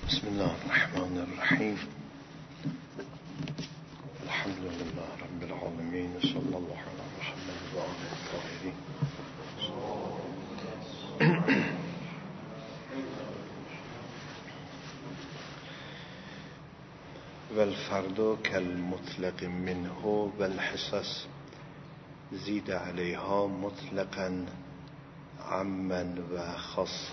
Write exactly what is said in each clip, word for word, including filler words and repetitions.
بسم الله الرحمن الرحیم. الحمد لله رب العالمین و صلی الله علی محمد و آله الطاهرین. و الفرد کالمطلق منه و الحصص زید علیها مطلقا عمن و خاص.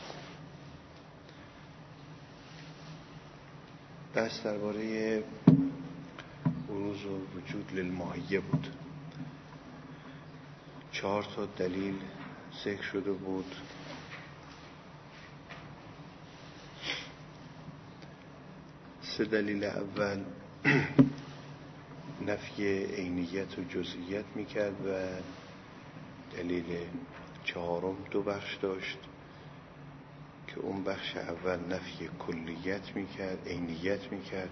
بحث درباره بروز و وجود للماهیه بود. چهار تا دلیل ذکر شده بود. سه دلیل اول نفی عینیت و جزئیت میکرد و دلیل چهارم دو بخش داشت که اون بخش اول نفی کلیت میکرد، عینیت میکرد،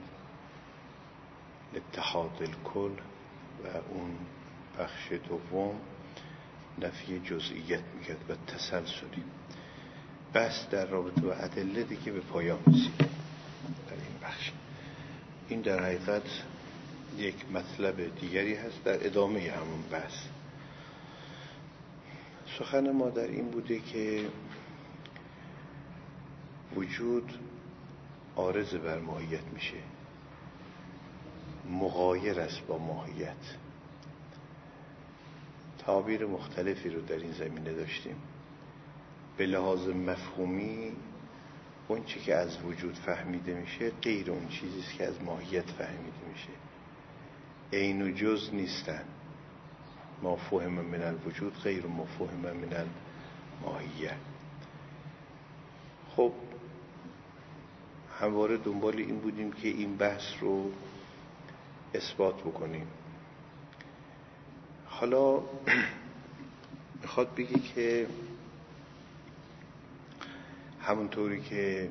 اتحاد الکل، و اون بخش دوم نفی جزئیت میکرد و تسلسلی. بحث در رابطه با ادله دیگه به پایان رسید در این بخش. این در حقیقت یک مطلب دیگری هست در ادامه همون بحث. سخن ما در این بوده که وجود عارض بر ماهیت میشه، مغایر است با ماهیت. تعابیر مختلفی رو در این زمینه داشتیم. به لحاظ مفهومی اون چی که از وجود فهمیده میشه غیر اون چیزیست که از ماهیت فهمیده میشه. عین و جز نیستن. ما فهم من الوجود غیر ما فهم من الماهیه. خب همواره دنبال این بودیم که این بحث رو اثبات بکنیم. حالا میخواد بگی که همونطوری که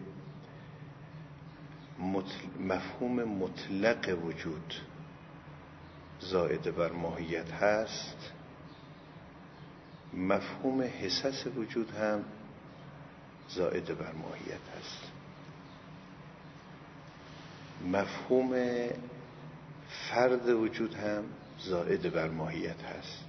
مفهوم مطلق وجود زائد بر ماهیت هست، مفهوم حصص وجود هم زائد بر ماهیت هست. مفهوم فرد وجود هم زائد بر ماهیت هست.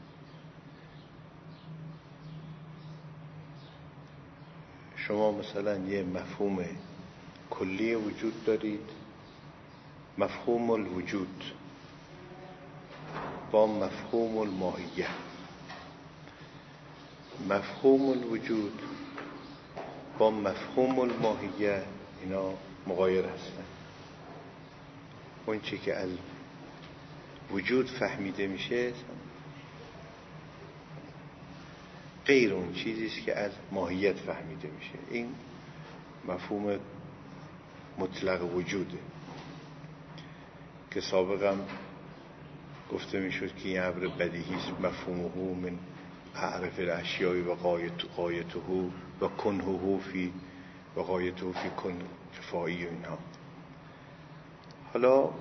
شما مثلا یه مفهوم کلی وجود دارید، مفهوم الوجود با مفهوم الماهیه. مفهوم الوجود با مفهوم الماهیه اینا مغایر هستن. اون چی که از وجود فهمیده میشه غیر اون چیزیست که از ماهیت فهمیده میشه. این مفهوم مطلق وجوده که سابقا گفته میشد که این امر بدیهیست. مفهومه من اعرف الاشیاء و غایته و کنه فی و غایته فی کن کفایی و اینها. حالا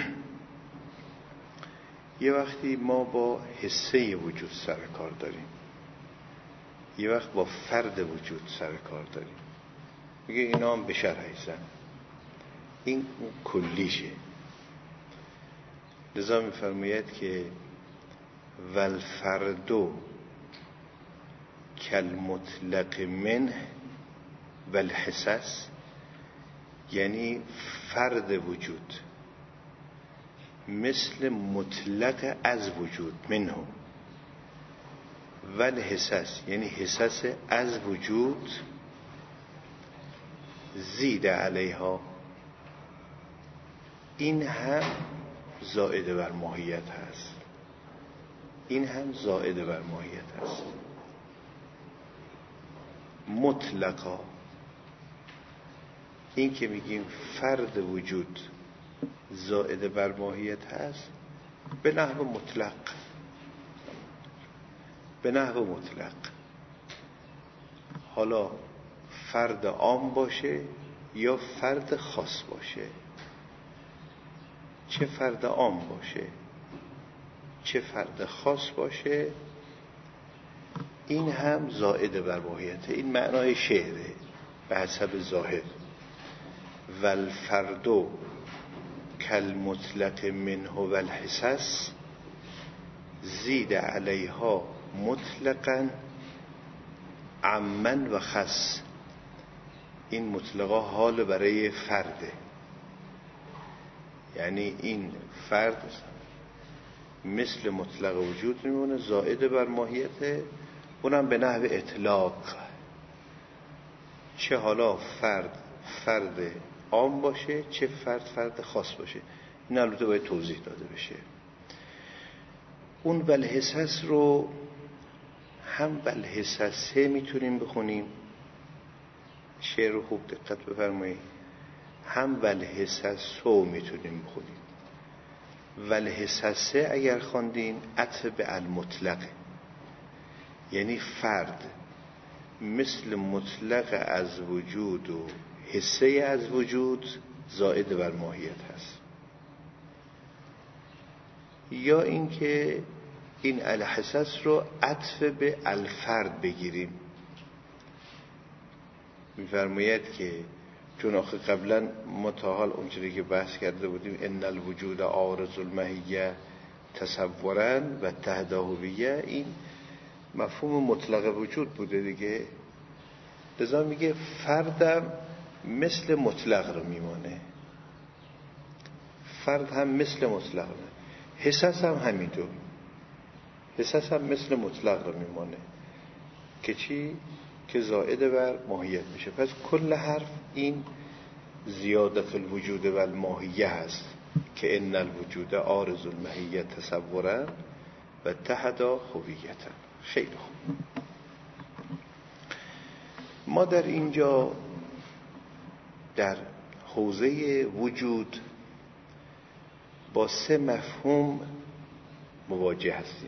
یه وقتی ما با حصه وجود سر کار داریم، یه وقت با فرد وجود سر کار داریم. میگه اینا هم بشر هستن، این کلیشه. لذا میفرماید که والفردو کالمطلق منه والحصص، یعنی فرد وجود مثل مطلق از وجود منه، والحصص یعنی حصص از وجود، زید علیها این هم زائد بر ماهیت هست. این هم زائد بر ماهیت هست. مطلقا این که میگیم فرد وجود زائد بر ماهیت هست به نحو مطلق، به نحو مطلق. حالا فرد عام باشه یا فرد خاص باشه، چه فرد عام باشه چه فرد خاص باشه، این هم زائد بر ماهیته. این معنای شعره به حسب ظاهر. و الفرد کالمطلق منه و الحسس زید علیها مطلقا عمن و خص. این مطلقا حال برای فرده، یعنی این فرد مثل مطلق وجود میمونه، زائد بر ماهیته، اونم به نحو اطلاق، چه حالا فرد فرد عام باشه چه فرد فرد خاص باشه. این البته باید توضیح داده بشه. اون والحسس رو هم والحسسه میتونیم بخونیم، شعر رو خوب دقت بفرمایید، هم والحسسو میتونیم بخونیم. والحسسه اگر خواندین عطف به المطلقه، یعنی فرد مثل مطلق از وجود و حسه از وجود زائد بر ماهیت هست. یا اینکه این الحسس رو عطف به الفرد بگیریم، می‌فرماید که چون آخه قبلا ما تا حال اونجوری که بحث کرده بودیم ان الوجود عارض المحیه تصورا و تهداهویه، این مفهوم مطلق وجود بوده دیگه. لذا میگه فردم مثل مطلق رو میمانه، فرد هم مثل مطلق رو، حسس هم همینطور، حسس هم مثل مطلق رو میمانه که چی؟ که زائد بر ماهیت میشه. پس کل حرف این زیادت الوجود و الماهیه هست که ان الوجود عارض المحیه تصورا و تحدا هویتا. خیلی خوب، ما در اینجا در حوزه وجود با سه مفهوم مواجه هستیم،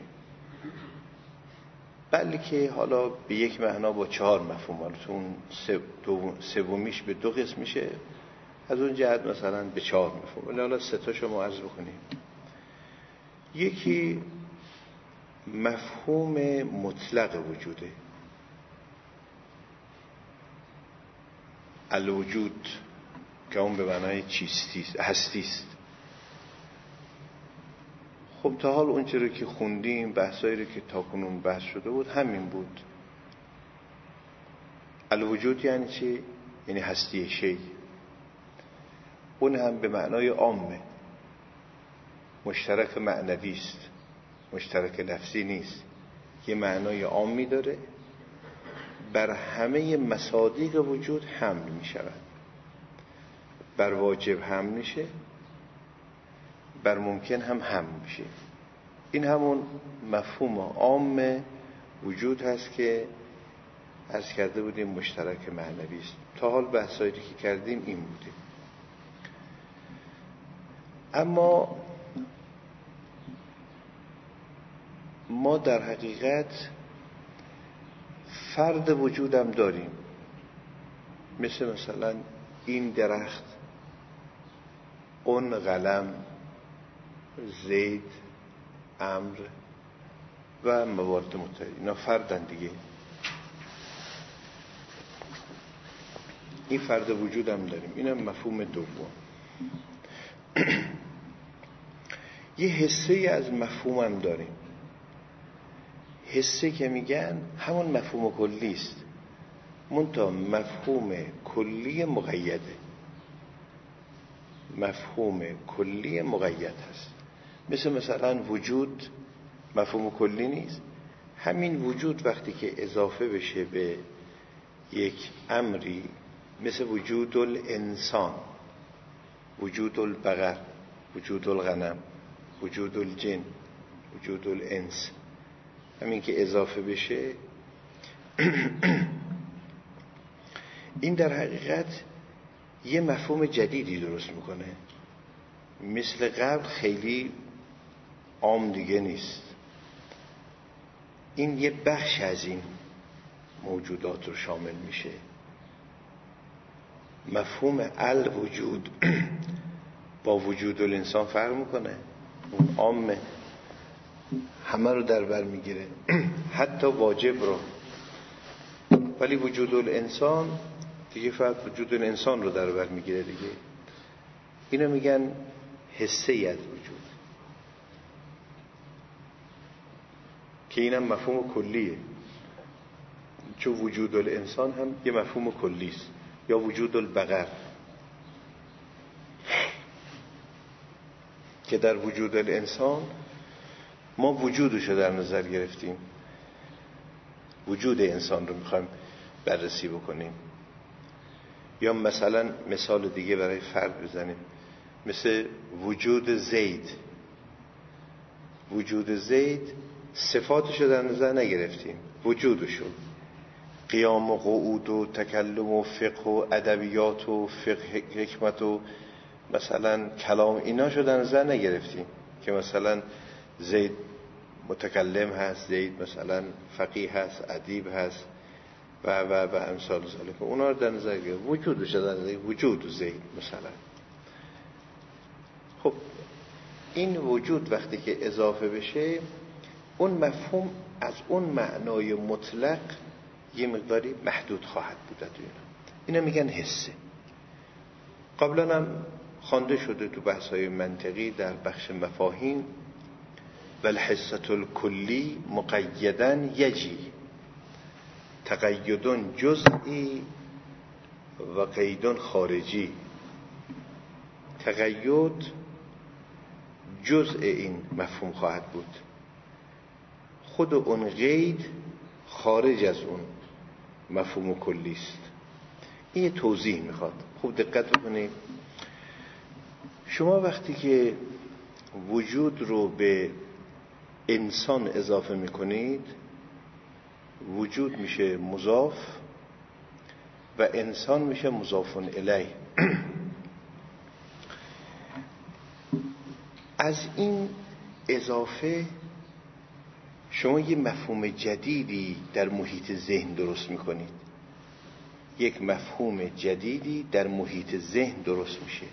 بلکه حالا به یک معنا با چهار مفهوم، حالا اون سومیش به دو قسم میشه، از اون جهت مثلا به چهار مفهوم، ولی حالا سه تاشو ما عرض بکنیم. یکی مفهوم مطلق وجوده، الوجود که اون به معنای چیستی هستیست. خب تا حال اون چیزی که خوندیم، بحثایی رو که تاکنون بحث شده بود همین بود. الوجود یعنی چی؟ یعنی هستی شی. اون هم به معنای عامه، مشترک معنوی است، مشترک لفظی نیست، یه معنای عامی داره، بر همه مصادیق وجود حمل می شود، بر واجب حمل میشه، بر ممکن هم حمل میشه. این همون مفهوم عام وجود هست که عرض کرده بودیم مشترک معنوی است. تا حال بحثایی که کردیم این بوده. اما ما در حقیقت فرد وجودم داریم، مثل مثلا این درخت، اون قلم، زید، امر و موارد متعدد، اینا فردن دیگه. این فرد وجودم داریم، اینم مفهوم دوم. یه حسه از مفهومم داریم، حسه که میگن همون مفهوم کلی است، منتها مفهوم کلی مقیده، مفهوم کلی مقید هست. مثل مثلا وجود مفهوم کلی نیست، همین وجود وقتی که اضافه بشه به یک امری، مثل وجود الانسان، وجود البقر، وجود الغنم، وجود الجن، وجود الانس، همین که اضافه بشه این در حقیقت یه مفهوم جدیدی درست میکنه، مثل قبل خیلی عام دیگه نیست. این یه بخش از این موجودات رو شامل میشه. مفهوم الوجود با وجود الانسان فرق میکنه، اون عامه، همه رو در بر میگیره، حتی واجب رو. ولی وجود الانسان دیگه فقط وجود این انسان رو در بر میگیره دیگه. اینو میگن حسه از وجود، که اینم مفهوم کلیه، چون وجود الانسان هم یه مفهوم کلی است، یا وجود البقر که در وجود الانسان ما وجودش رو در نظر گرفتیم، وجود انسان رو میخوایم بررسی بکنیم. یا مثلا مثال دیگه برای فرد بزنیم، مثل وجود زید. وجود زید صفاتش رو در نظر نگرفتیم، وجودشو، قیام و قعود و تکلم و فقه و ادبیات و فقه حکمت و مثلا کلام، ایناشو در نظر نگرفتیم که مثلا زید متکلم هست، زید مثلا فقیه هست، ادیب هست و و و امثال ذالک. اونا رو در نظر گرفتیم، وجودش در نظر، وجود زید مثلا. خب این وجود وقتی که اضافه بشه، اون مفهوم از اون معنای مطلق یه مقداری محدود خواهد بود. اینا اینا میگن حسه. قبلا هم خوانده شده تو بحث‌های منطقی در بخش مفاهیم، والحسة الکلی مقیداً یجی تقید جزئی و قید خارجی. تقید جزء این مفهوم خواهد بود، خود اون قید خارج از اون مفهوم کلی است. این توضیح میخواد. خوب دقت بکنید. شما وقتی که وجود رو به انسان اضافه میکنید، وجود میشه مضاف و انسان میشه مضاف الیه. از این اضافه شما یه مفهوم جدیدی در محیط ذهن درست میکنید، یک مفهوم جدیدی در محیط ذهن درست میشه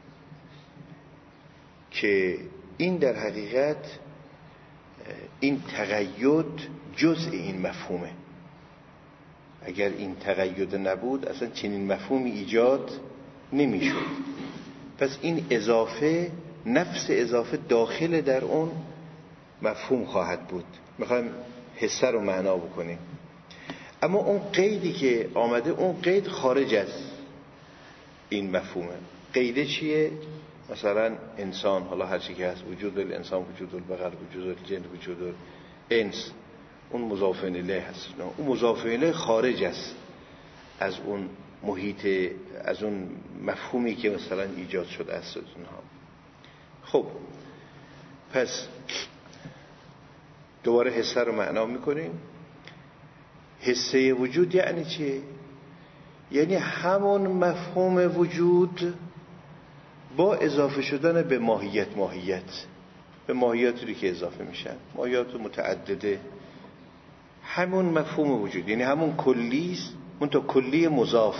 که این در حقیقت این تقید جزء این مفهومه. اگر این تقید نبود اصلا چنین مفهومی ایجاد نمیشد. پس این اضافه، نفس اضافه داخل در اون مفهوم خواهد بود. میخوایم حسه رو معنا بکنیم، اما اون قیدی که آمده، اون قید خارج از این مفهومه. قیده چیه؟ مثلا انسان، حالا هر چی که هست، وجود الانسان، وجود البقر، وجود الجن، وجود الانس، اون مضاف الیه هست. اون مضاف الیه خارج است از اون محیط، از اون مفهومی که مثلا ایجاد شده است اونها. خب پس دوباره حسه رو معنا میکنیم. حسه وجود یعنی چی؟ یعنی همون مفهوم وجود با اضافه شدن به ماهیت. ماهیت به ماهیاتی که اضافه میشن، ماهیات متعدده، همون مفهوم وجود، یعنی همون کلی است، اون تا کلی مضاف،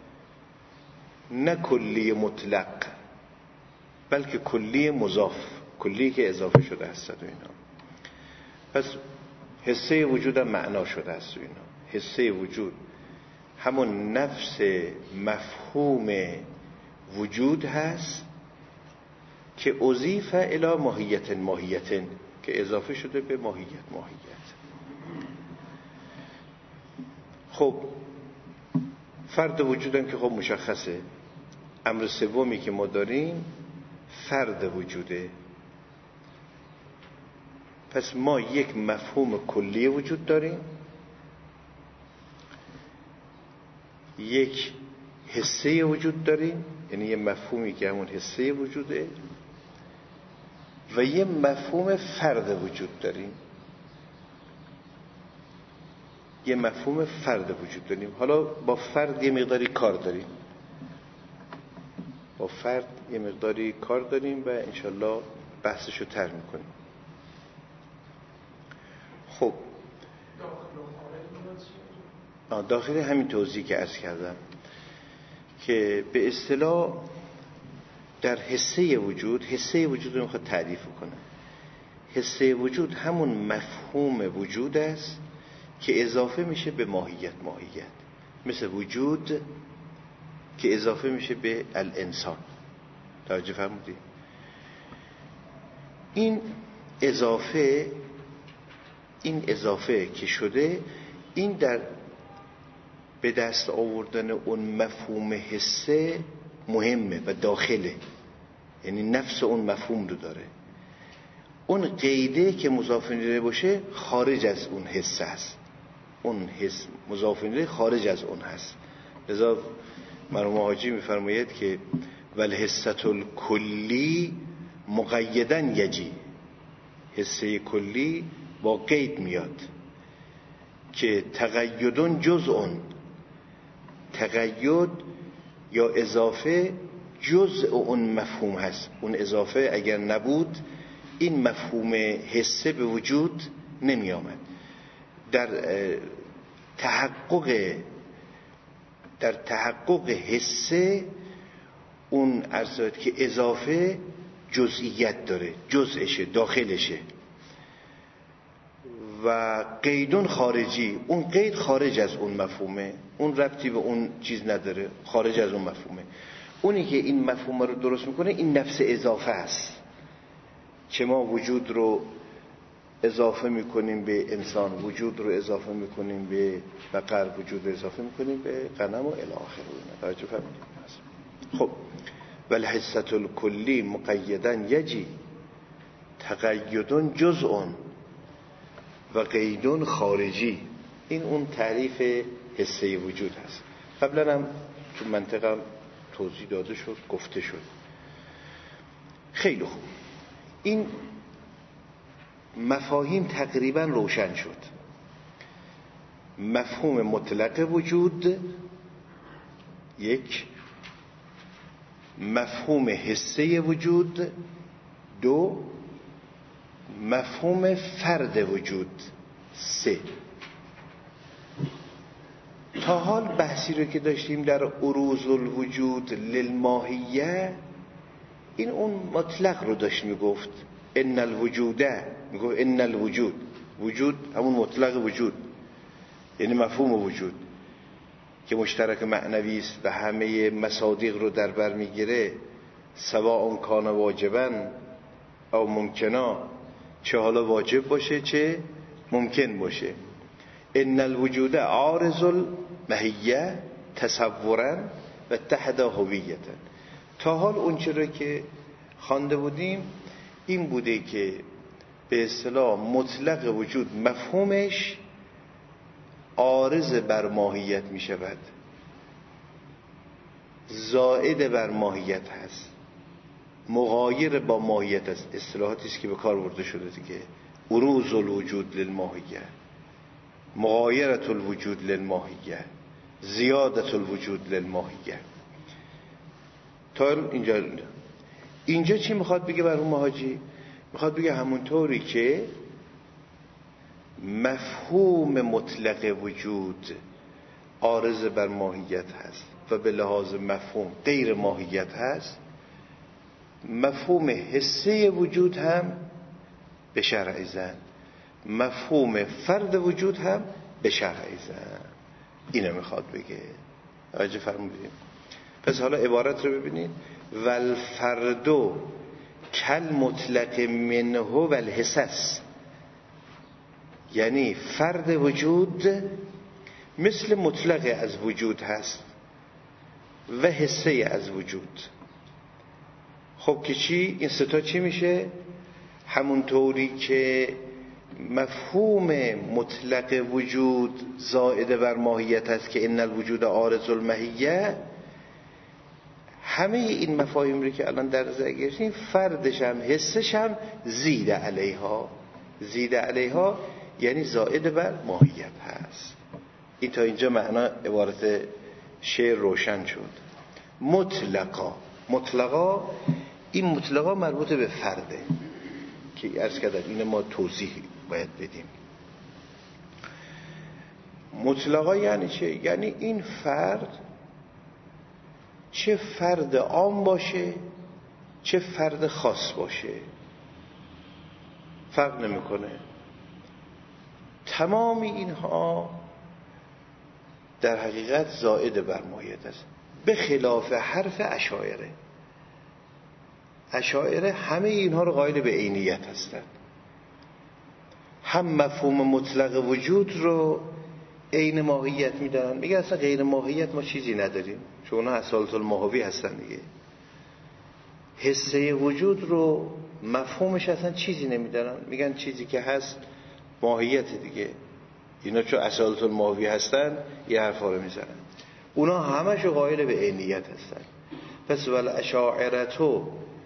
نه کلی مطلق، بلکه کلی مضاف، کلی که اضافه شده است و اینا. پس حسه وجود هم معنا شده است و اینا. حسه وجود همون نفس مفهوم وجود هست که اضیف الی ماهیت، ماهیت که اضافه شده به ماهیت. ماهیت خب فرد وجود هم که خب مشخصه. امر سومی که ما داریم فرد وجوده. پس ما یک مفهوم کلی وجود داریم، یک حسه وجود داریم، یعنی یه مفهومی که همون حسه وجوده، و یه مفهوم فرد وجود داریم. یه مفهوم فرد وجود داریم. حالا با فرد یه مقداری کار داریم، با فرد یه مقداری کار داریم و انشالله بحثشو تر میکنیم. خب داخل همین توضیح که عرض کردم که به اصطلاح در حسه وجود، حسه وجود رو میخواد تعریف کنه. حسه وجود همون مفهوم وجود است که اضافه میشه به ماهیت. ماهیت مثل وجود که اضافه میشه به الانسان. توجه فرمودید؟ این اضافه این اضافه که شده، این در به دست آوردن اون مفهوم حسه مهمه و داخله، یعنی نفس اون مفهوم رو داره. اون قیده که مضاف الیه باشه خارج از اون حس است، اون حس مضاف الیه خارج از اون هست. لذا مرحوم حاجی میفرماید که والحسة الکلی مقیدا یجی، حسه کلی با قید میاد که تقیدون جزءون، تقید یا اضافه جزء اون مفهوم هست. اون اضافه اگر نبود این مفهوم حسه به وجود نمی آمد. در تحقق در تحقق حسه اون ارزاد که اضافه جزئیت داره، جزءشه، داخلشه. و قیدون خارجی، اون قید خارج از اون مفهومه، اون ربطی به اون چیز نداره، خارج از اون مفهومه. اونی که این مفهوم رو درست میکنه این نفس اضافه است که ما وجود رو اضافه میکنیم به انسان، وجود رو اضافه میکنیم به بقر، وجود رو اضافه میکنیم به غنم و الی آخره. توجه فرمودید؟ خب والحسة الکلی مقیدا یجی تقیدون جزءون و قیدون خارجی. این اون تعریف حسه وجود هست. قبلا هم تو منطقه توضیح داده شد، گفته شد. خیلی خوب، این مفاهیم تقریبا روشن شد. مفهوم مطلق وجود یک، مفهوم حسه وجود دو، مفهوم فرد وجود سه. تا حال بحثی رو که داشتیم در عروض الوجود للماهیه، این اون مطلق رو داشت میگفت، ان الوجوده، میگفت ان الوجود، وجود همون مطلق وجود، یعنی مفهوم وجود که مشترک معنوی است و همه مصادیق رو در بر میگیره، سواء کان واجبا او ممکنا، چه حالا واجب باشه چه ممکن باشه. ان الوجود عارض الماهیه تصورا و تحت هویتا. تا حال اون چرا که خوانده بودیم این بوده که به اصطلاح مطلق وجود مفهومش عارض بر ماهیت می شود، زائد بر ماهیت هست، مغایر با ماهیت است. اصطلاحاتی است که به کار برده شده دیگه. عروض الوجود للماهیه، مغایرت الوجود للماهیه، زیادت الوجود للماهیه. تا اینجا اینجا چی میخواد بگه مرحوم حاجی؟ میخواد بگه همونطوری که مفهوم مطلق وجود عارض بر ماهیت هست و به لحاظ مفهوم غیر ماهیت هست، مفهوم حسه وجود هم به شرع زن، مفهوم فرد وجود هم به شرع زن. اینو میخواد بگه. توجه فرمودید؟ پس حالا عبارت رو ببینید. والفردو کل مطلق منه و الحسس، یعنی فرد وجود مثل مطلق از وجود هست و حسه از وجود. خب که چی؟ این ستا چی میشه؟ همونطوری که مفهوم مطلق وجود زائد بر ماهیت هست که ان الوجود عارض الماهیه، همه این مفاهیم رو که الان در نظر گرفتیم فردش هم حسش هم زید علیها، زید علیها یعنی زائد بر ماهیت هست. این تا اینجا معنا عبارت شعر روشن شد. مطلقا، مطلقا این مطلقا مربوط به فرده که عرض کردم اینه ما توضیح باید بدیم. مطلقا یعنی چه؟ یعنی این فرد چه فرد عام باشه چه فرد خاص باشه فرق نمیکنه، تمام اینها در حقیقت زائد بر ماهیت است. به خلاف حرف اشاعره. اشاعره همه اینها رو قائل به عینیت هستند، هم مفهوم مطلق وجود رو عین ماهیت میدارن، میگن اصلا غیر ماهیت ما چیزی نداریم، چون اونا اصالت الماهوی هستن دیگه. حسه وجود رو مفهومش اصلا چیزی نمیدارن، میگن چیزی که هست ماهیت دیگه. اینا چون اصالت الماهوی هستن یه حرفا رو میزنن. اونا همشو قائل به عینیت هستن. پس ول اشاعرتو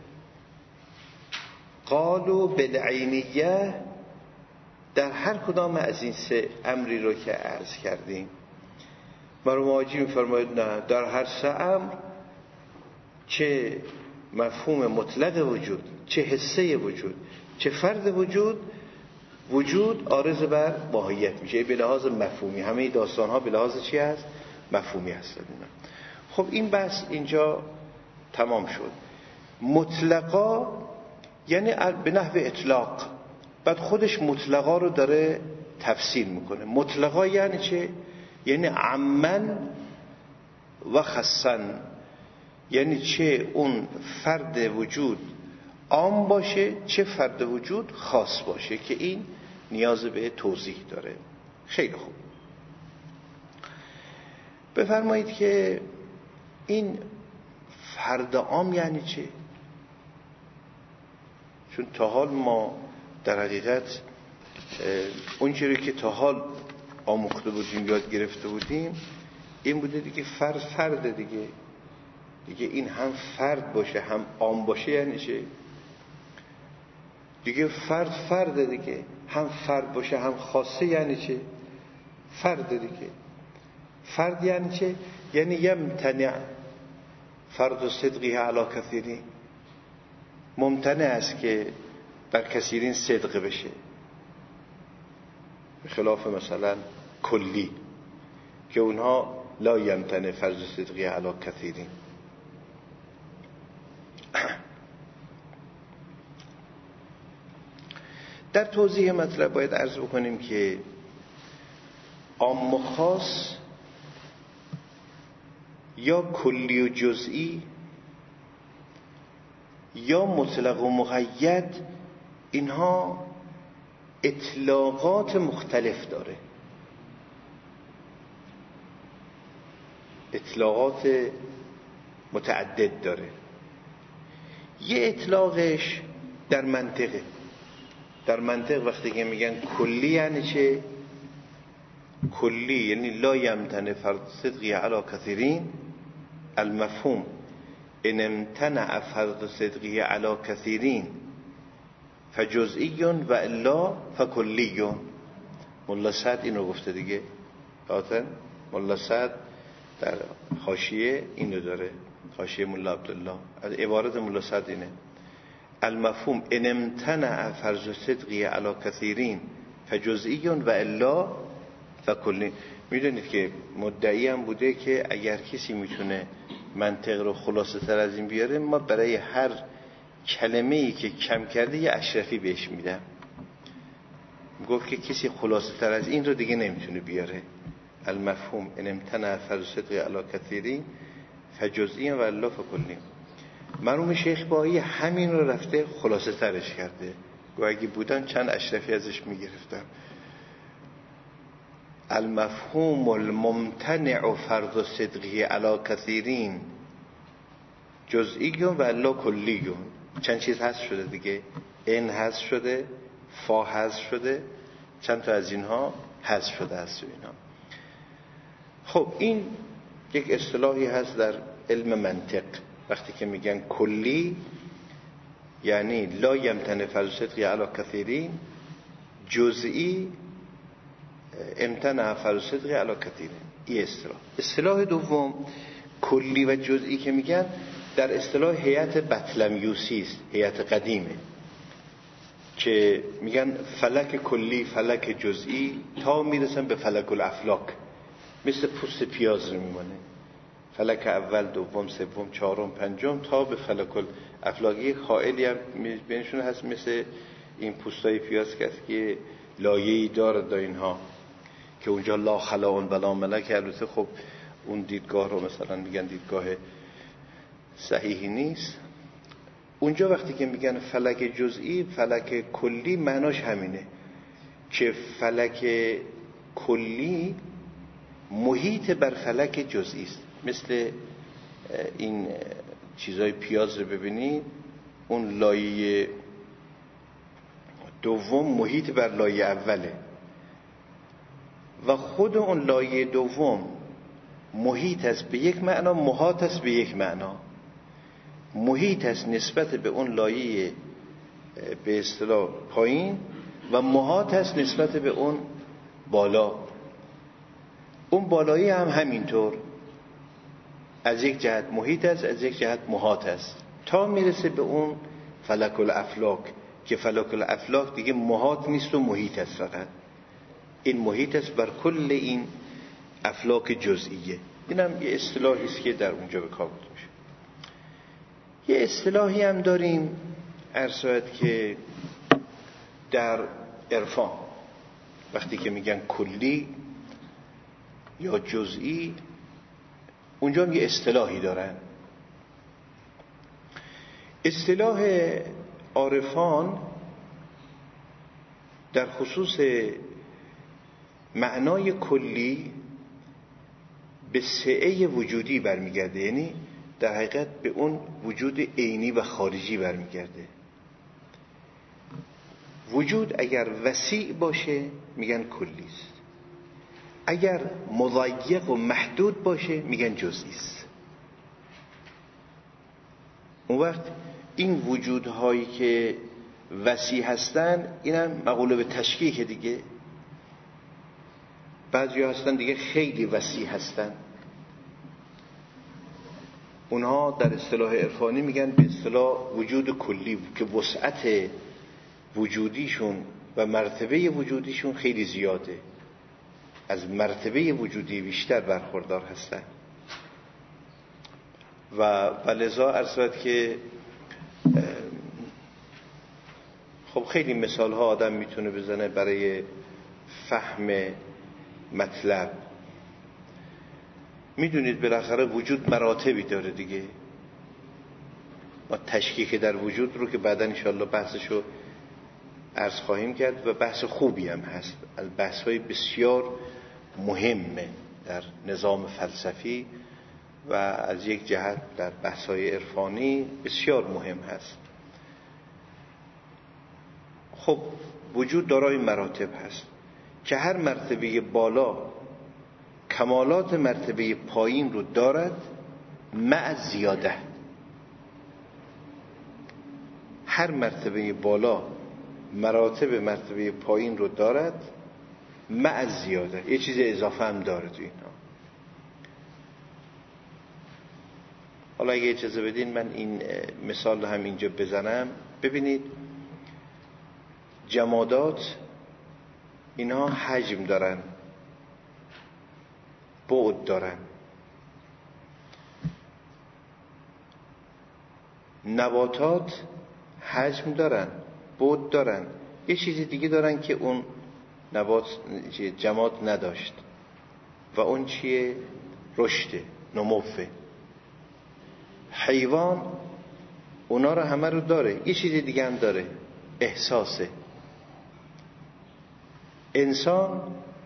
قالوا بالعینیه، در هر کدام از این سه امری رو که عرض کردیم مرحوم حاجی میفرماید نه، در هر سه امر چه مفهوم مطلق وجود، چه حسه وجود، چه فرد وجود، وجود عارض بر ماهیت میشه به لحاظ مفهومی. همه داستان ها به لحاظ چی هست؟ مفهومی هست. خب این بحث اینجا تمام شد. مطلقا یعنی به نحو اطلاق، بعد خودش مطلقا رو داره تفسیر میکنه. مطلقا یعنی چه؟ یعنی عمن و خصن، یعنی چه اون فرد وجود عام باشه، چه فرد وجود خاص باشه، که این نیاز به توضیح داره. خیلی خوب، بفرمایید که این فرد عام یعنی چه؟ چون تا حال ما در حقیقت اون چیزی که تا حال آموخته بودیم، یاد گرفته بودیم، این بوده دیگه فرد فرد دیگه دیگه این هم فرد باشه هم عام باشه یعنی چه؟ دیگه فرد فرد دیگه، هم فرد باشه هم خاصه یعنی چه؟ فرد دیگه. فرد یعنی چه؟ یعنی یمتنع فرد و صدقی علی کثیرین، ممتنع است که بر کثیرین صدق بشه، به خلاف مثلا کلی که اونها لا یمتنع فرد و صدقی علی کثیرین. در توضیح مطلب باید عرض بکنیم که عام و خاص یا کلی و جزئی یا مطلق و مقید، اینها اطلاقات مختلف داره، اطلاقات متعدد داره. یه اطلاقش در منطقه. در منطق وقتی که میگن کلی یعنی چه؟ کلی یعنی لا یمتنع فرد صدقی علی کثیرین، المفهوم ان امتنع فرد صدقی علی کثیرین فجزئی و الا فکلی. ملا سعد اینو گفته دیگه، آتن ملا سعد در حاشیه اینو داره، حاشیه ملا عبدالله، از عبارت ملا سعد اینه: المفهوم ان امتنع فرض صدقی علی کثیرین فجزئی و الا فکلی. میدونید که مدعی هم بوده که اگر کسی میتونه منطق رو خلاصه تر از این بیاره، ما برای هر کلمه‌ای که کم کرده یه اشرفی بهش میدم. گفت که کسی خلاصه تر از این رو دیگه نمیتونه بیاره. المفهوم ان امتنع فرض صدقی علی کثیرین فجزئی و الا فکلی. مرحوم شیخ بایی همین رو رفته خلاصه ترش کرده، گویا اگه بودن چند اشرفی ازش میگرفتن. المفهوم الممتنع فرض صدقی علی کثیرین جزئی و الا کلی. چند چیز هست شده دیگه، ان هست شده، فا هست شده، چند تا از اینها هست شده هست اینا. خب این یک اصطلاحی هست در علم منطق، وقتی که میگن کلی یعنی لا یمتنع فرض صدقی علی کثیرین، جزئی امتنع فرض صدقی علی کثیرین. این اصطلاح. اصطلاح دوم کلی و جزئی که میگن در اصطلاح هیئت بطلمیوسی است، هیئت قدیمه، که میگن فلک کلی فلک جزئی تا میرسن به فلک الافلاک، مثل پوست پیاز رو میمونه، فلک اول دوم سوم چهارم پنجم تا به فلک الافلاک. یک حائلی هم بینشون هست مثل این پوستای پیاز که لایه‌ای داره دا اینها، که اونجا لا خلاون ولا ملک. البته خب اون دیدگاه رو مثلا میگن دیدگاه صحیحی نیست. اونجا وقتی که میگن فلک جزئی، فلک کلی، معناش همینه که فلک کلی محیط بر فلک جزئی است. مثل این چیزای پیاز رو ببینید، اون لایه دوم محیط بر لایه اوله و خود اون لایه دوم محیط است به یک معنا، محاط است به یک معنا. محیط است نسبت به اون لایه به اصطلاح پایین و محاط است نسبت به اون بالا. اون بالایی هم همینطور از یک جهت محیط است، از یک جهت محاط است، تا میرسه به اون فلک الافلاک که فلک الافلاک دیگه محاط نیست و محیط است، فقط این محیط است بر کل این افلاک جزئیه. اینم یه اصطلاحی است که در اونجا به کار برده میشه. یه اصطلاحی هم داریم ارشد که در عرفان وقتی که میگن کلی یا جزئی، اونجا هم یه اصطلاحی دارن. اصطلاح عارفان در خصوص معنای کلی به سعه وجودی برمیگرده، یعنی در حقیقت به اون وجود عینی و خارجی برمیگرده. وجود اگر وسیع باشه میگن کلی است، اگر مضیق و محدود باشه میگن جزئی است. اون وقت این وجودهایی که وسیع هستن اینم مقوله به تشکیک دیگه. بعضی هستن دیگه خیلی وسیع هستن، اونها در اصطلاح عرفانی میگن به اصطلاح وجود کلی که وسعت وجودیشون و مرتبه وجودیشون خیلی زیاده، از مرتبه وجودی بیشتر برخوردار هستن. و لذا عرض که خب خیلی مثال ها آدم میتونه بزنه برای فهم مطلب. میدونید بالاخره وجود مراتبی داره دیگه. ما تشکیک در وجود رو که بعدا انشاءالله بحثشو عرض خواهیم کرد و بحث خوبی هم هست، از بحث‌های بسیار مهمه در نظام فلسفی و از یک جهت در بحث‌های عرفانی بسیار مهم هست. خب وجود دارای مراتب هست که هر مرتبه بالا کمالات مرتبه پایین رو دارد مع زیاده. هر مرتبه بالا مراتب مرتبه پایین رو دارد مع زیاده، یه چیز اضافه هم داره تو اینا. حالا اگه اجازه بدین من این مثال رو هم اینجا بزنم. ببینید جمادات اینا حجم دارن، بعد دارن. نباتات حجم دارن، بعد دارن، یه چیزی دیگه دارن که اون نبات جماد نداشت و اون چیه؟ رشد، نموه. حیوان اونا رو همه رو داره، یه چیزی دیگه هم داره، احساسه. انسان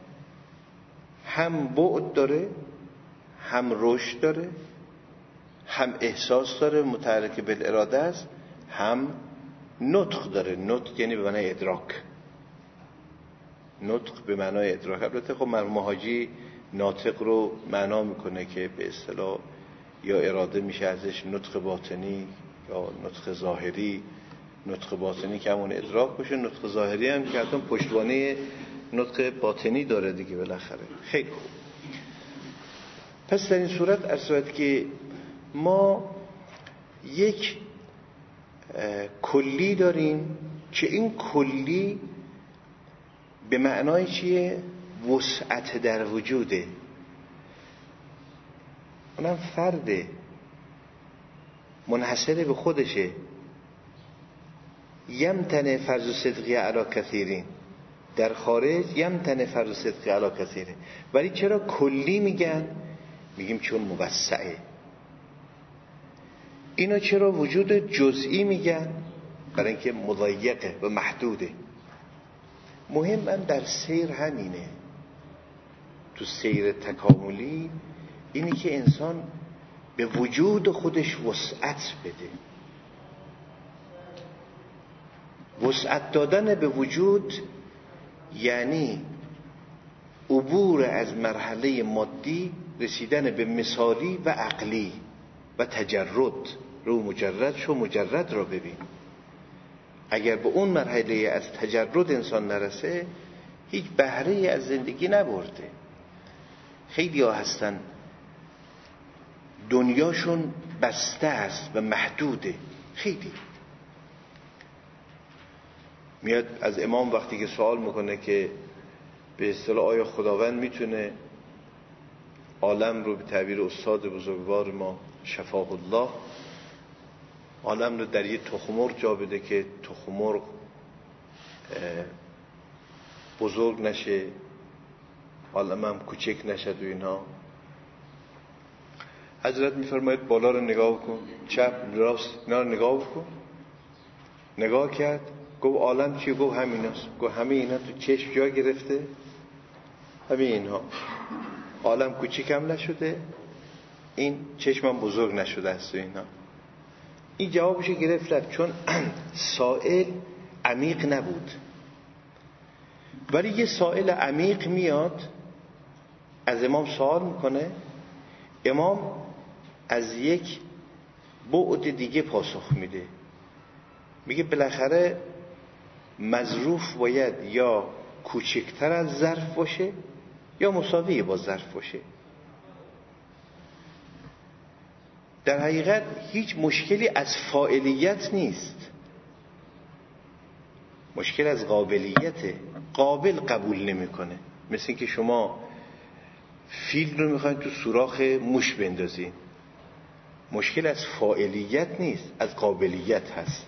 هم بعد داره، هم رشد داره، هم احساس داره متحرک بالاراده است، هم نطق داره. نطق یعنی به معنای ادراک، نطق به معنای ادراک. البته خب مرحوم حاجی ناطق رو معنا میکنه که به اصطلاح یا اراده میشه ازش نطق باطنی یا نطق ظاهری. نطق باطنی که همون ادراک باشه، نطق ظاهری هم که حتی پشتوانه نطق باطنی داره دیگه بالاخره. خیلی خوب. پس در این صورت ارسوید که ما یک کلی داریم که این کلی به معنای چیه؟ وسعت در وجوده. اونم فرده، منحصر به خودشه. یمتن فرض صدقی علی کثیرین، در خارج یمتن فرض صدقی علی کثیرین. ولی چرا کلی میگن؟ میگیم چون موسعه. اینو چرا وجود جزئی میگن؟ برای اینکه مضیقه و محدوده. مهم من در سیر همینه، تو سیر تکاملی اینی که انسان به وجود خودش وسعت بده. وسعت دادن به وجود یعنی عبور از مرحله مادی، رسیدن به مثالی و عقلی و تجرد. رو مجرد شو، مجرد را ببین. اگر به اون مرحله از تجرد انسان نرسه هیچ بهره از زندگی نبرده. خیلی ها هستن دنیاشون بسته است و محدوده. خیلی میاد از امام وقتی که سوال میکنه که به اصطلاح آیا خداوند میتونه عالم رو، به تعبیر استاد بزرگوار ما شفاه الله، عالم رو در یه تخم‌مرغ جا بده که تخم‌مرغ بزرگ نشه، عالم هم کوچک نشد و اینا؟ حضرت میفرماید بالا رو نگاه کن، چپ راست اینا رو نگاه بکن. نگاه کرد، گفت عالم چیه؟ گفت همین هست. گفت همه اینا تو چشم جا گرفته؟ همه اینها. عالم کوچیک هم نشده، این چشمم بزرگ نشده است و اینا. این جوابش گرفت چون سائل عمیق نبود. ولی یه سائل عمیق میاد از امام سوال میکنه، امام از یک بعد دیگه پاسخ میده. میگه بالاخره مظروف باید یا کوچکتر از ظرف باشه یا مساوی با ظرف باشه. در حقیقت هیچ مشکلی از فاعلیت نیست، مشکل از قابلیته. قابل قبول نمیکنه. مثل اینکه شما فیل رو میخواین تو سوراخ موش بندازین. مشکل از فاعلیت نیست، از قابلیت هست.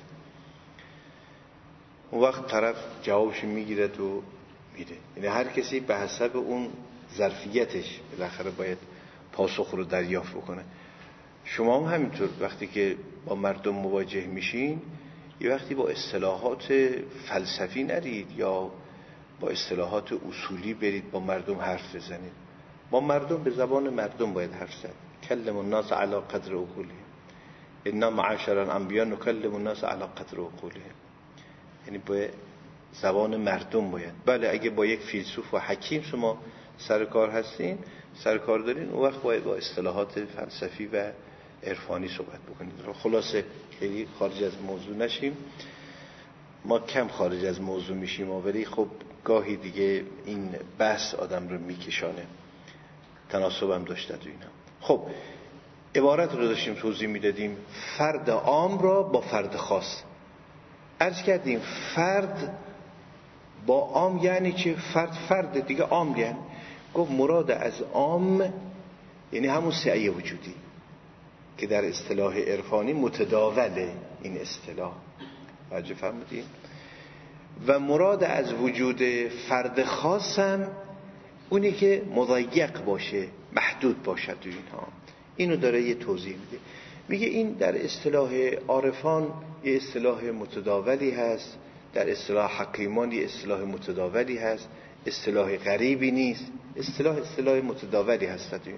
اون وقت طرف جوابش میگیرد و میده. یعنی هر کسی به حسب اون ظرفیتش بالاخره باید پاسخ رو دریافت بکنه. شما هم همینطور وقتی که با مردم مواجه میشین یه وقتی با اصطلاحات فلسفی نرید یا با اصطلاحات اصولی برید با مردم حرف بزنید. با مردم به زبان مردم باید حرف زد. کلم الناس علی قدر عقولهم، انا معاشر الانبیاء نکلم الناس علی قدر عقولهم. یعنی با زبان مردم باید. بله اگه با یک فیلسوف و حکیم شما سر کار هستین، سر کار دارین، اون وقت باید با اصطلاحات فلسفی و عرفانی صحبت بکنید. خلاصه خیلی خارج از موضوع نشیم. ما کم خارج از موضوع میشیم ولی خب گاهی دیگه این بحث آدم رو میکشانه، تناسبم داشته تو اینا. خب عبارت رو داشتیم توضیح میدادیم، فرد عام را با فرد خاص. عرض کردیم فرد با عام یعنی چه؟ فرد فرد دیگه عام یعنی. گفت مراد از عام یعنی همون سعی وجودی که در اصطلاح عرفانی متداوله. این اصطلاح واجه فهمیدین؟ و مراد از وجود فرد خاصم اونی که مضیق باشه، محدود باشد و اینها. اینو داره یه توضیح میده. میگه این در اصطلاح عارفان یه اصطلاح متداولی هست، در اصطلاح حکیمان یه اصطلاح متداولی هست، اصطلاح غریبی نیست، اصطلاح اصطلاح متداولی هست اینها.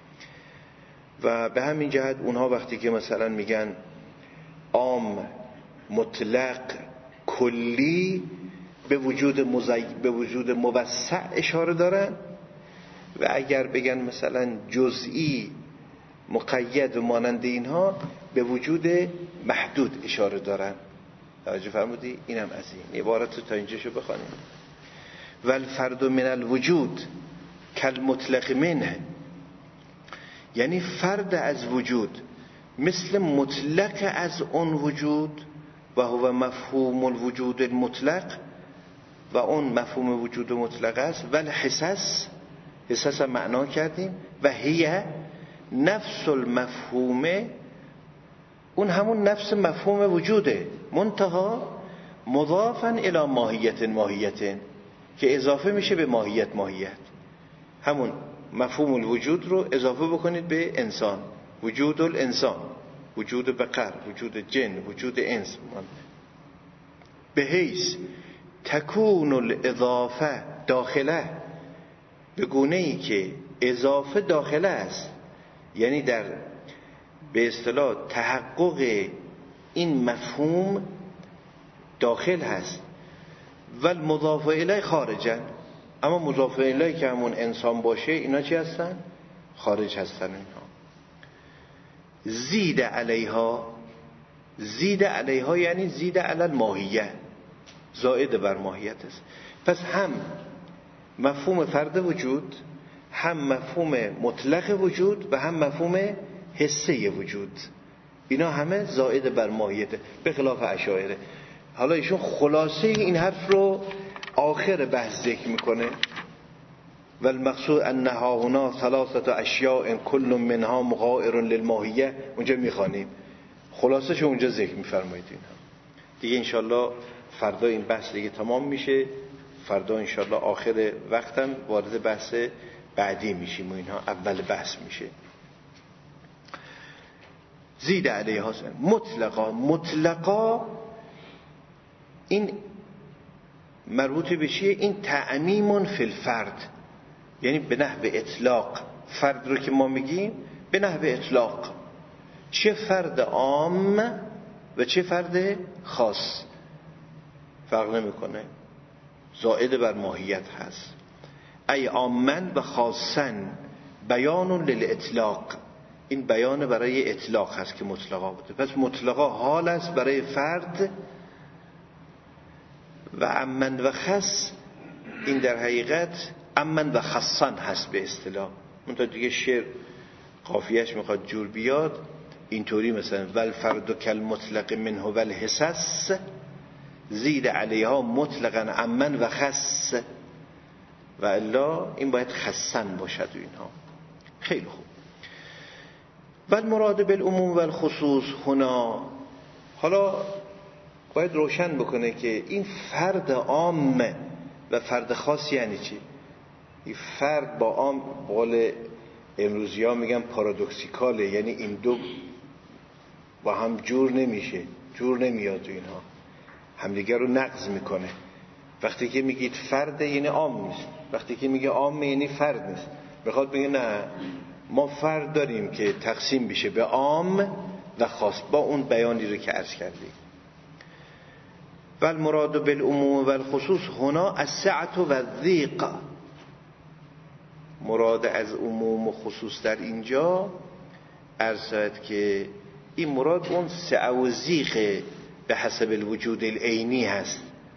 و به همین جهت اونها وقتی که مثلا میگن عام، مطلق، کلی، به وجود مزی... به وجود موسع اشاره دارن. و اگر بگن مثلا جزئی، مقید و مانند اینها، به وجود محدود اشاره دارن. توجه فرمودی؟ اینم از این عبارت تا اینجاشو بخوانیم. والفرد من الوجود کالمطلق منه، یعنی فرد از وجود مثل مطلق از اون وجود، و هو مفهوم الوجود المطلق، و اون مفهوم وجود مطلق است. ولی حسس، حسس هم معنا کردیم، و هیه نفس المفهومه، اون همون نفس مفهوم وجوده، منتها مضافا الی ماهیت ماهیت، که اضافه میشه به ماهیت ماهیت. همون مفهوم الوجود رو اضافه بکنید به انسان، وجود الانسان، وجود بقر، وجود جن، وجود انس، به حیث تکون الاضافه داخله، به گونه ای که اضافه داخله است، یعنی در به اصطلاح تحقق این مفهوم داخل هست، و المضاف الیه خارجا، اما مضاف الیه که همون انسان باشه اینا چی هستن؟ خارج هستن. اینها زید علیها، زید علیها یعنی زید علی الماهیه، زائد بر ماهیت است. پس هم مفهوم فرد وجود، هم مفهوم مطلق وجود و هم مفهوم حسه وجود، اینا همه زائد بر ماهیت، به خلاف اشاعره. حالا ایشون خلاصه این حرف رو آخر بحث ذکر میکنه، و المقصود انها هنا ثلاثه اشیاء کل منها مغایر للماهیه، اونجا میخوانیم خلاصه شو اونجا ذکر میفرمایید. اینها دیگه انشالله فردا این بحث دیگه تمام میشه، فردا انشالله آخر وقتم وارد بحث بعدی میشیم و اینها اول بحث میشه. زید علیها مطلقا، مطلقا این مربوط به چیه؟ این تعمیم فی الفرد، یعنی به نحو اطلاق. فرد رو که ما میگیم به نحو اطلاق، چه فرد عام و چه فرد خاص فرق نمیکنه، زائد بر ماهیت هست. ای عامن و خاصن بیان للاطلاق، این بیان برای اطلاق هست که مطلقا بوده. پس مطلقا حال است برای فرد، و عمن و خص این در حقیقت عمن و خصن هست به اصطلاح. اون تا دیگه شعر قافیهش میخواد جور بیاد اینطوری، مثلا والفرد کالمطلق منه والحسس زید علیها مطلقا عمن و خص، و الا این باید خصن باشد و اینها. خیلی خوب. والمراد بالعموم والخصوص هنا، حالا باید روشن بکنه که این فرد عام و فرد خاص یعنی چی. این فرد با عام قول امروزی ها میگن پارادوکسیکاله، یعنی این دو با هم جور نمیشه، جور نمیاد و اینها همدیگر رو نقض میکنه. وقتی که میگید فرد یعنی عام نیست، وقتی که میگه عام یعنی فرد نیست. میخواد بگه نه، ما فرد داریم که تقسیم بشه به عام و خاص، با اون بیانی رو که عرض کردیم. والمراد بالعموم والخصوص هنا السعة و الضیق، مراد از عموم و خصوص در اینجا عرض شد که این مراد اون سعه و ضیق به حسب الوجود العینی هست،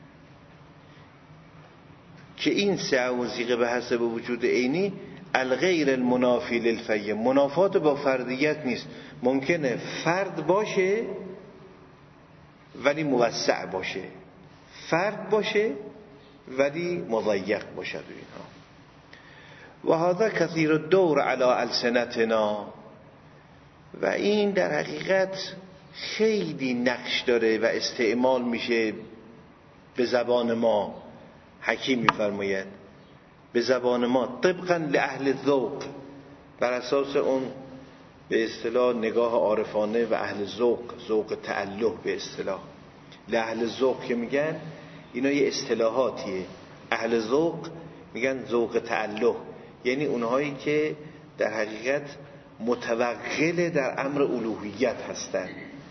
که این سعه و ضیق به حسب وجود عینی الغیر المنافی للفی، منافات با فردیت نیست. ممکنه فرد باشه ولی موسع باشه، فرد باشه ولی مضیق باشد و اینها. و هذا کثیر الدور علی السنتنا، و این در حقیقت خیلی نقش داره و استعمال میشه به زبان ما. حکیم میفرماید به زبان ما طبقا لأهل الذوق، بر اساس اون به اصطلاح نگاه عارفانه و اهل ذوق، ذوق تعله به اصطلاح. لأهل ذوق که میگن اینا یه اصطلاحاتیه، اهل ذوق میگن ذوق تعله، یعنی اونهایی که در حقیقت متوغل در امر الوهیت هستند.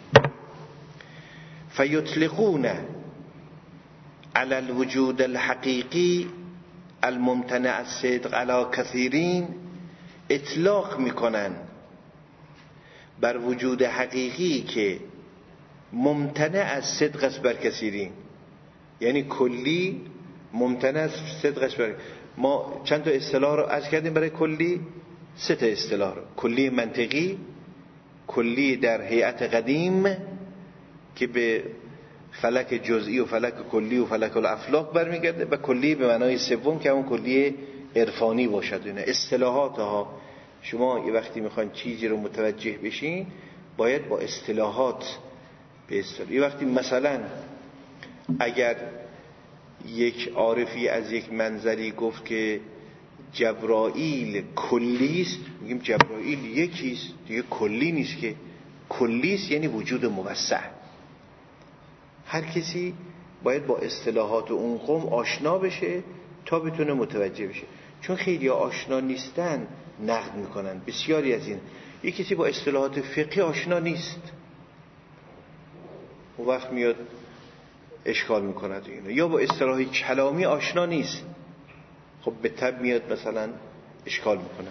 فیطلقون علی الوجود الحقیقی الممتنع الصدق علی کثیرین، اطلاق میکنن بر وجود حقیقی که ممتنع از صدق است بر کثیرین، یعنی کلی ممتنع از صدق است بر. ما چند تا اصطلاح رو عرض کردیم برای کلی، سه تا اصطلاح رو: کلی منطقی، کلی در هیئت قدیم که به فلک جزئی و فلک کلی و فلک الافلاک برمیگرده، و کلی به معنای سوم که اون کلی عرفانی باشد. اینه اصطلاحات ها. شما یه وقتی میخواین چیزی رو متوجه بشین باید با اصطلاحات به اصطلاح. یه وقتی مثلا اگر یک عارفی از یک منظری گفت که جبرائیل کلیست، میگیم جبرائیل یکیست دیگه، کلی نیست که. کلیست یعنی وجود موسع. هر کسی باید با اصطلاحات اون قوم آشنا بشه تا بتونه متوجه بشه، چون خیلی آشنا نیستن نقد میکنن. بسیاری از این یک کسی با اصطلاحات فقهی آشنا نیست، اون وقت میاد اشکال میکنه اینو. یا با اصطلاح کلامی آشنا نیست، خب به تبع میاد مثلا اشکال میکنه.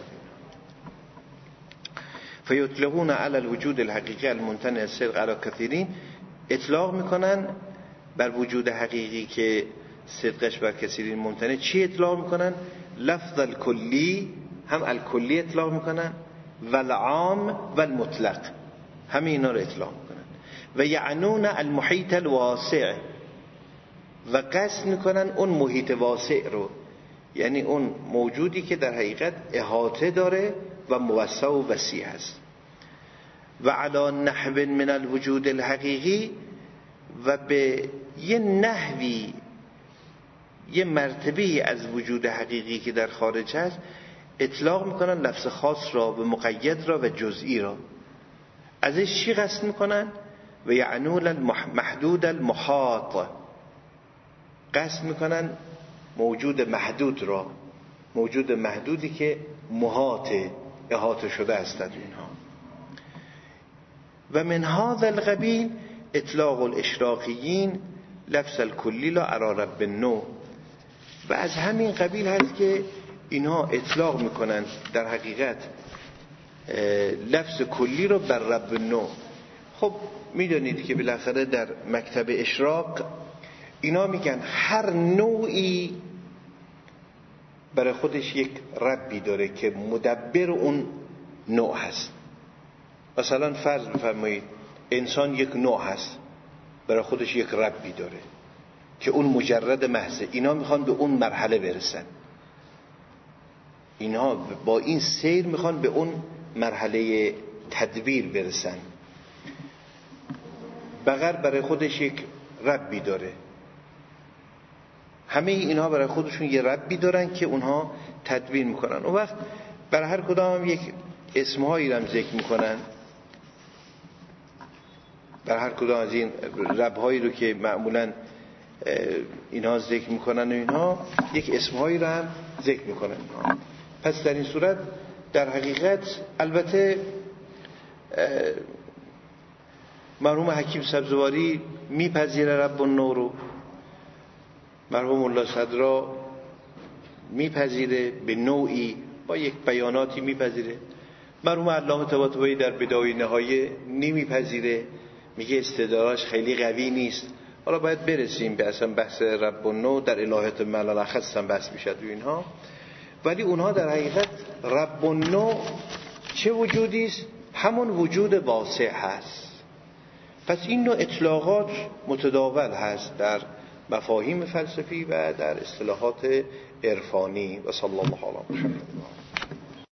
فیطلقون علی الوجود الحقیقی الممتنع الصدق علی کثیرین، اطلاق میکنن بر وجود حقیقی که صدقش بر کثیرین ممتنع. چی اطلاق میکنن؟ لفظ الکلی، هم الکلی اطلاق میکنن و العام و المطلق، همه اینا رو اطلاق میکنن. و یعنون المحیط الواسع، و قصد میکنن اون محیط واسع رو، یعنی اون موجودی که در حقیقت احاطه داره و موسع و وسیع است. و علی نحو من الوجود الحقیقی، و به یه نحوی، یه مرتبه از وجود حقیقی که در خارج هست اطلاق میکنن لفظ خاص را و مقید را و جزئی را. ازش چی قصد میکنن؟ و یعنون المحدود المحاط، قصد میکنن موجود محدود را، موجود محدودی که محاطه، احاطه شده هستند اینها. و من هذا القبیل اطلاق الاشراقیین لفظ الکلی لا علی رب النوع، و از همین قبیل هست که اینها اطلاق میکنن در حقیقت لفظ کلی رو بر رب النوع. خب میدونید که بالاخره در مکتب اشراق اینا میگن هر نوعی برای خودش یک ربی داره که مدبر اون نوع هست. مثلا فرض بفرمایید انسان یک نوع هست، برای خودش یک ربی داره که اون مجرد محضه. اینا میخوان به اون مرحله برسن، اینا با این سیر میخوان به اون مرحله تدبیر برسن. بقر برای خودش یک ربی داره، همه اینها برای خودشون یه ربی دارن که اونها تدبیر میکنن. اون وقت برای هر کدام هم یک اسمهایی رو هم ذکر میکنن، برای هر کدام از این ربهایی رو که معمولا اینها ذکر میکنن و اینها یک اسمهایی رو هم ذکر میکنن. پس در این صورت در حقیقت البته مرحوم حکیم سبزواری میپذیره رب النوع رو، مرحوم الله صدرا میپذیره به نوعی، با یک بیاناتی میپذیره. مرحوم علامه طباطبایی در بدایه نهایه نمیپذیره، میگه استدلالش خیلی قوی نیست. حالا باید برسیم به اصلا بحث رب النوع در الهیات ملال خستم بحث میشد و اینها. ولی اونها در حقیقت رب النوع چه وجودی است؟ همون وجود واسع هست. پس این نوع اطلاقات متداول هست در مفاهیم فلسفی و در اصطلاحات عرفانی. و صلی الله علیه و سلم.